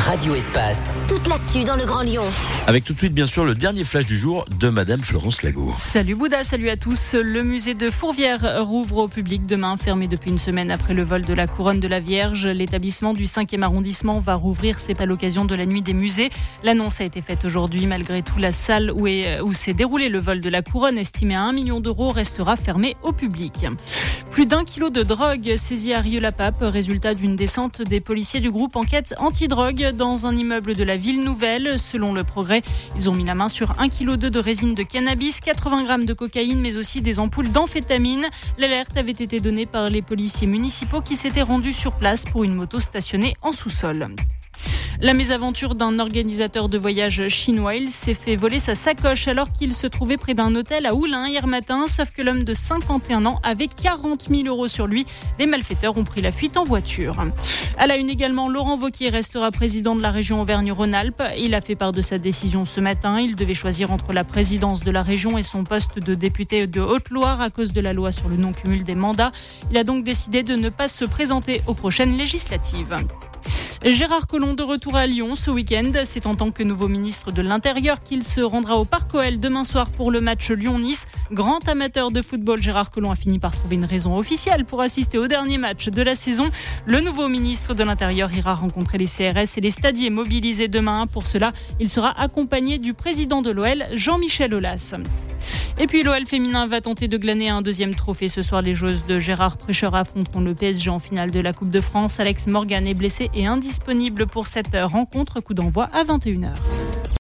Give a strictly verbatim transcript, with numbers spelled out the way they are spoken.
Radio Espace. Toute l'actu dans le Grand Lyon. Avec tout de suite, bien sûr, le dernier flash du jour de Madame Florence Lago. Salut Bouddha, salut à tous. Le musée de Fourvière rouvre au public demain, fermé depuis une semaine après le vol de la couronne de la Vierge. L'établissement du cinquième arrondissement va rouvrir, c'est à l'occasion de la nuit des musées. L'annonce a été faite aujourd'hui. Malgré tout, la salle où, est, où s'est déroulé le vol de la couronne, estimée à un million d'euros, restera fermée au public. Plus d'un kilo de drogue saisi à Rieux-la-Pape, résultat d'une descente des policiers du groupe Enquête Antidrogue dans un immeuble de la Ville Nouvelle. Selon Le Progrès, ils ont mis la main sur un virgule deux kilos de résine de cannabis, quatre-vingts grammes de cocaïne, mais aussi des ampoules d'amphétamine. L'alerte avait été donnée par les policiers municipaux qui s'étaient rendus sur place pour une moto stationnée en sous-sol. La mésaventure d'un organisateur de voyage chinois. Il s'est fait voler sa sacoche alors qu'il se trouvait près d'un hôtel à Oulin hier matin. Sauf que l'homme de cinquante et un ans avait quarante mille euros sur lui. Les malfaiteurs ont pris la fuite en voiture. À la une également, Laurent Wauquiez restera président de la région Auvergne-Rhône-Alpes. Il a fait part de sa décision ce matin. Il devait choisir entre la présidence de la région et son poste de député de Haute-Loire à cause de la loi sur le non-cumul des mandats. Il a donc décidé de ne pas se présenter aux prochaines législatives. Gérard Collomb de retour à Lyon ce week-end. C'est en tant que nouveau ministre de l'Intérieur qu'il se rendra au Parc O L demain soir pour le match Lyon-Nice. Grand amateur de football, Gérard Collomb a fini par trouver une raison officielle pour assister au dernier match de la saison. Le nouveau ministre de l'Intérieur ira rencontrer les C R S et les stadiers mobilisés demain. Pour cela, il sera accompagné du président de l'O L, Jean-Michel Aulas. Et puis l'O L féminin va tenter de glaner un deuxième trophée. Ce soir, les joueuses de Gérard Prêcheur affronteront le P S G en finale de la Coupe de France. Alex Morgan est blessé et indisponible pour cette rencontre. Coup d'envoi à vingt et une heures.